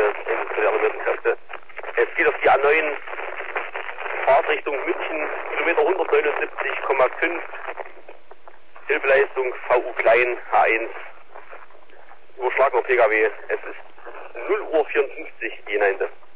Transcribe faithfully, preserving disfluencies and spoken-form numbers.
für die alarmierten Kräfte. Es geht auf die A neun, Fahrtrichtung München, Kilometer hundertneunundsiebzig Komma fünf, Hilfeleistung V U klein, H eins, überschlagener P K W, es ist null Uhr vierundfünfzig, die neunte.